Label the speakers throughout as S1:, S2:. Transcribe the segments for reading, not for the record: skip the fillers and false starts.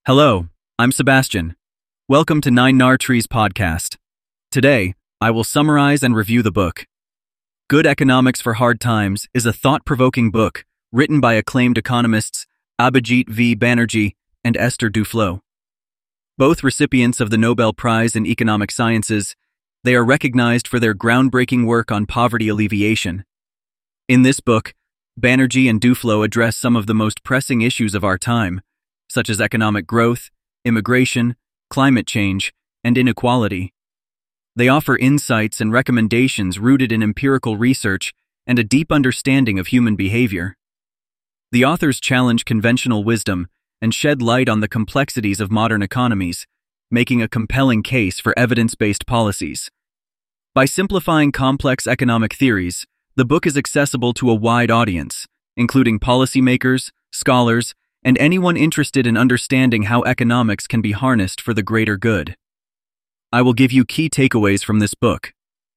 S1: Hello, I'm Sebastian. Welcome to Nine Nar Trees podcast. Today, I will summarize and review the book. Good Economics for Hard Times is a thought-provoking book written by acclaimed economists Abhijit V. Banerjee and Esther Duflo. Both recipients of the Nobel Prize in Economic Sciences, they are recognized for their groundbreaking work on poverty alleviation. In this book, Banerjee and Duflo address some of the most pressing issues of our time, such as economic growth, immigration, climate change, and inequality. They offer insights and recommendations rooted in empirical research and a deep understanding of human behavior. The authors challenge conventional wisdom and shed light on the complexities of modern economies, making a compelling case for evidence-based policies. By simplifying complex economic theories, the book is accessible to a wide audience, including policymakers, scholars, and anyone interested in understanding how economics can be harnessed for the greater good. I will give you key takeaways from this book.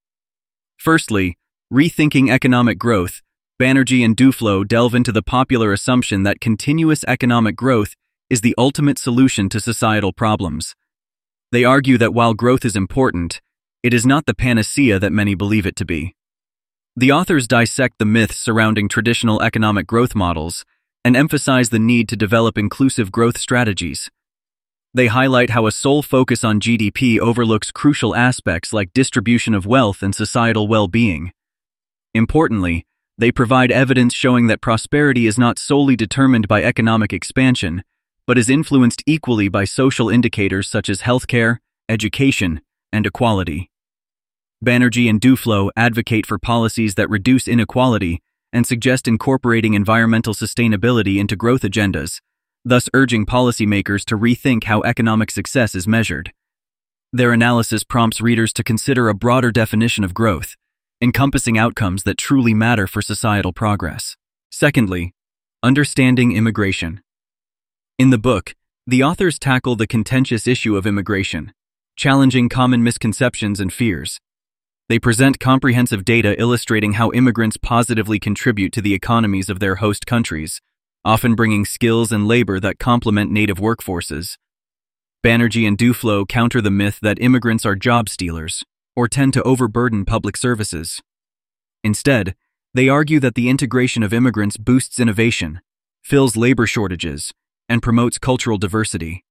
S1: Firstly, Rethinking Economic Growth, Banerjee and Duflo delve into the popular assumption that continuous economic growth is the ultimate solution to societal problems. They argue that while growth is important, it is not the panacea that many believe it to be. The authors dissect the myths surrounding traditional economic growth models and emphasize the need to develop inclusive growth strategies. They highlight how a sole focus on GDP overlooks crucial aspects like distribution of wealth and societal well-being. Importantly, they provide evidence showing that prosperity is not solely determined by economic expansion, but is influenced equally by social indicators such as healthcare, education, and equality. Banerjee and Duflo advocate for policies that reduce inequality and suggest incorporating environmental sustainability into growth agendas, thus urging policymakers to rethink how economic success is measured. Their analysis prompts readers to consider a broader definition of growth, encompassing outcomes that truly matter for societal progress. Secondly, Understanding Immigration. In the book, the authors tackle the contentious issue of immigration, challenging common misconceptions and fears. They present comprehensive data illustrating how immigrants positively contribute to the economies of their host countries, often bringing skills and labor that complement native workforces. Banerjee and Duflo counter the myth that immigrants are job stealers or tend to overburden public services. Instead, they argue that the integration of immigrants boosts innovation, fills labor shortages, and promotes cultural diversity.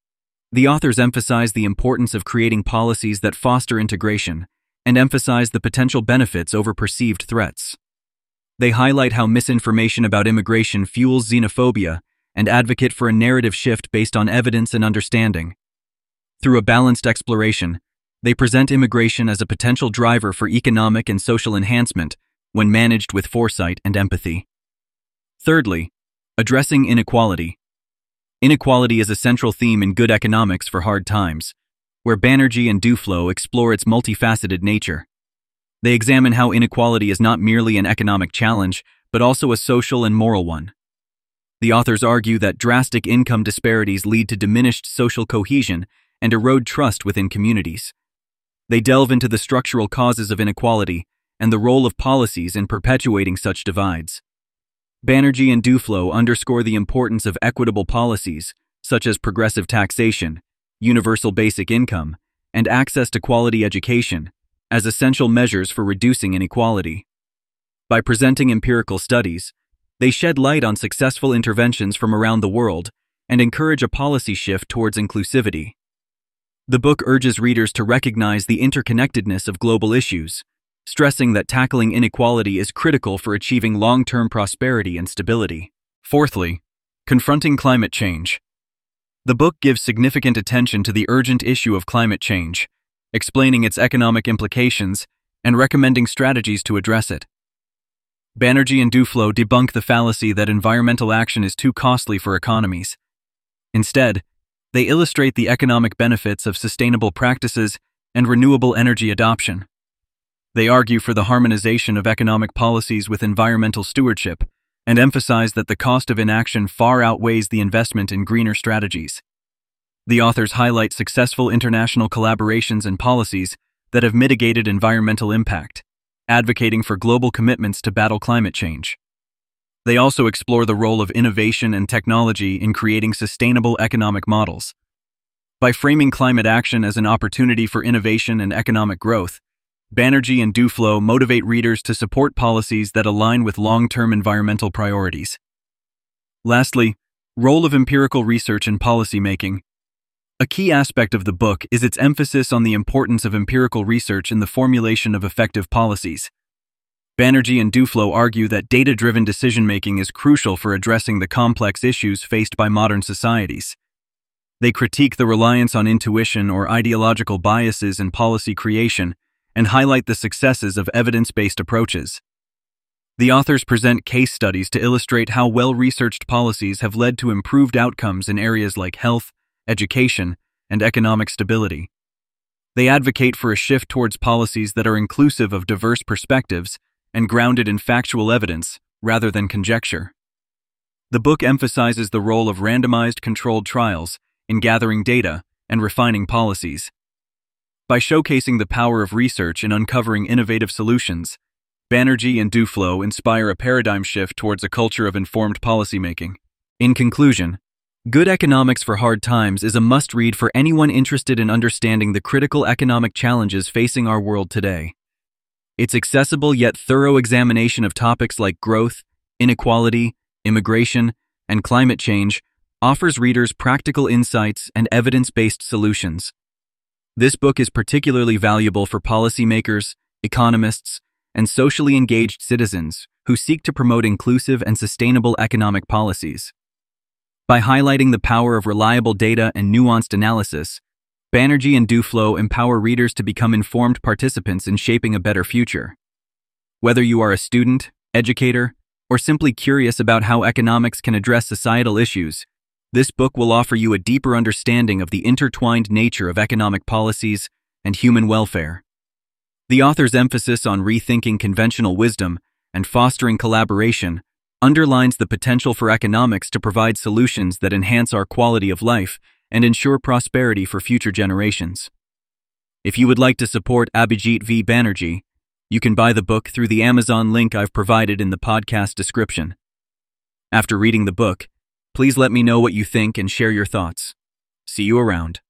S1: The authors emphasize the importance of creating policies that foster integration and emphasize the potential benefits over perceived threats. They highlight how misinformation about immigration fuels xenophobia and advocate for a narrative shift based on evidence and understanding. Through a balanced exploration, they present immigration as a potential driver for economic and social enhancement when managed with foresight and empathy. Thirdly, Addressing Inequality. Inequality is a central theme in Good Economics for Hard Times, where Banerjee and Duflo explore its multifaceted nature. They examine how inequality is not merely an economic challenge, but also a social and moral one. The authors argue that drastic income disparities lead to diminished social cohesion and erode trust within communities. They delve into the structural causes of inequality and the role of policies in perpetuating such divides. Banerjee and Duflo underscore the importance of equitable policies, such as progressive taxation, universal basic income, and access to quality education, as essential measures for reducing inequality. By presenting empirical studies, they shed light on successful interventions from around the world and encourage a policy shift towards inclusivity. The book urges readers to recognize the interconnectedness of global issues, stressing that tackling inequality is critical for achieving long-term prosperity and stability. Fourthly, Confronting Climate Change. The book gives significant attention to the urgent issue of climate change, explaining its economic implications and recommending strategies to address it. Banerjee and Duflo debunk the fallacy that environmental action is too costly for economies. Instead, they illustrate the economic benefits of sustainable practices and renewable energy adoption. They argue for the harmonization of economic policies with environmental stewardship and emphasize that the cost of inaction far outweighs the investment in greener strategies. The authors highlight successful international collaborations and policies that have mitigated environmental impact, advocating for global commitments to battle climate change. They also explore the role of innovation and technology in creating sustainable economic models. By framing climate action as an opportunity for innovation and economic growth, Banerjee and Duflo motivate readers to support policies that align with long-term environmental priorities. Lastly, role of empirical research in policymaking. A key aspect of the book is its emphasis on the importance of empirical research in the formulation of effective policies. Banerjee and Duflo argue that data-driven decision-making is crucial for addressing the complex issues faced by modern societies. They critique the reliance on intuition or ideological biases in policy creation and highlight the successes of evidence-based approaches. The authors present case studies to illustrate how well-researched policies have led to improved outcomes in areas like health, education, and economic stability. They advocate for a shift towards policies that are inclusive of diverse perspectives and grounded in factual evidence rather than conjecture. The book emphasizes the role of randomized controlled trials in gathering data and refining policies. By showcasing the power of research in uncovering innovative solutions, Banerjee and Duflo inspire a paradigm shift towards a culture of informed policymaking. In conclusion, Good Economics for Hard Times is a must-read for anyone interested in understanding the critical economic challenges facing our world today. Its accessible yet thorough examination of topics like growth, inequality, immigration, and climate change offers readers practical insights and evidence-based solutions. This book is particularly valuable for policymakers, economists, and socially engaged citizens who seek to promote inclusive and sustainable economic policies. By highlighting the power of reliable data and nuanced analysis, Banerjee and Duflo empower readers to become informed participants in shaping a better future. Whether you are a student, educator, or simply curious about how economics can address societal issues, this book will offer you a deeper understanding of the intertwined nature of economic policies and human welfare. The author's emphasis on rethinking conventional wisdom and fostering collaboration underlines the potential for economics to provide solutions that enhance our quality of life and ensure prosperity for future generations. If you would like to support Abhijit V. Banerjee, you can buy the book through the Amazon link I've provided in the podcast description. After reading the book, please let me know what you think and share your thoughts. See you around.